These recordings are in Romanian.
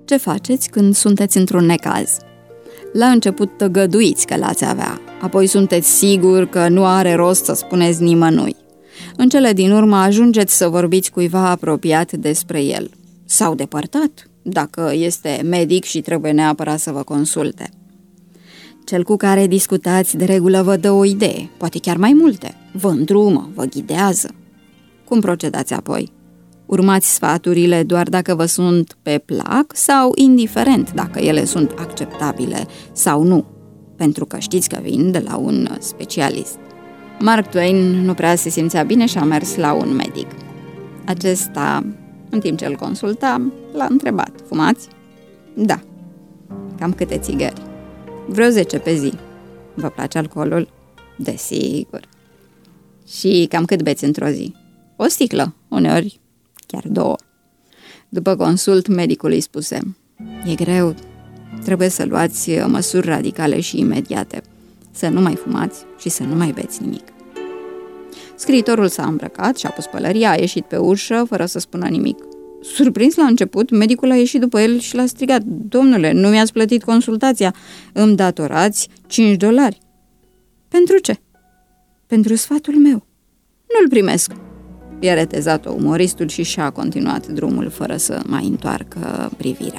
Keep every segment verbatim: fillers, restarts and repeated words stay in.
Ce faceți când sunteți într-un necaz? La început tăgăduiți că l-ați avea, apoi sunteți siguri că nu are rost să spuneți nimănui. În cele din urmă ajungeți să vorbiți cuiva apropiat despre el. Sau depărtat, dacă este medic și trebuie neapărat să vă consulte. Cel cu care discutați de regulă vă dă o idee, poate chiar mai multe, vă îndrumă, vă ghidează. Cum procedați apoi? Urmați sfaturile doar dacă vă sunt pe plac sau indiferent dacă ele sunt acceptabile sau nu, pentru că știți că vin de la un specialist. Mark Twain nu prea se simțea bine și a mers la un medic. Acesta, în timp ce îl consulta, l-a întrebat: fumați? Da. Cam câte țigări? Vreo zece pe zi. Vă place alcoolul? Desigur. Și cam cât beți într-o zi? O sticlă, uneori chiar două. După consult, medicul îi spuse: e greu, trebuie să luați măsuri radicale și imediate, să nu mai fumați și să nu mai beți nimic. Scriitorul s-a îmbrăcat și-a pus pălăria, a ieșit pe ușă fără să spună nimic. Surprins la început, medicul a ieșit după el și l-a strigat: domnule, nu mi-ați plătit consultația, îmi datorați cinci dolari. Pentru ce? Pentru sfatul meu. Nu-l primesc. I-a retezat-o umoristul și și-a continuat drumul fără să mai întoarcă privirea.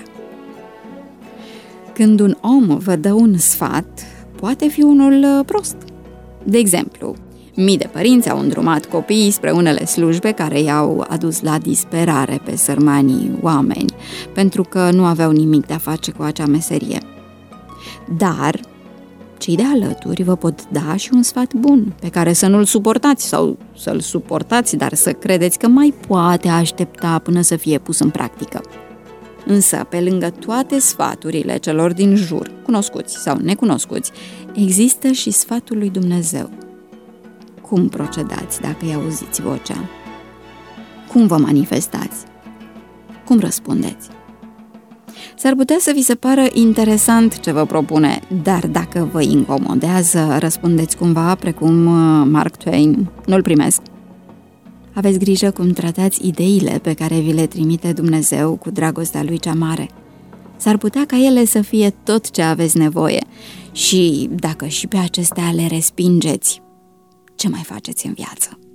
Când un om vă dă un sfat, poate fi unul prost. De exemplu, mii de părinți au îndrumat copiii spre unele slujbe care i-au adus la disperare pe sărmanii oameni, pentru că nu aveau nimic de a face cu acea meserie. Dar cei de alături vă pot da și un sfat bun, pe care să nu-l suportați sau să-l suportați, dar să credeți că mai poate aștepta până să fie pus în practică. Însă, pe lângă toate sfaturile celor din jur, cunoscuți sau necunoscuți, există și sfatul lui Dumnezeu. Cum procedați dacă îi auziți vocea? Cum vă manifestați? Cum răspundeți? S-ar putea să vi se pară interesant ce vă propune, dar dacă vă incomodează, răspundeți cumva precum Mark Twain: nu-l primesc. Aveți grijă cum tratați ideile pe care vi le trimite Dumnezeu cu dragostea Lui cea mare. S-ar putea ca ele să fie tot ce aveți nevoie și, dacă și pe acestea le respingeți, ce mai faceți în viață?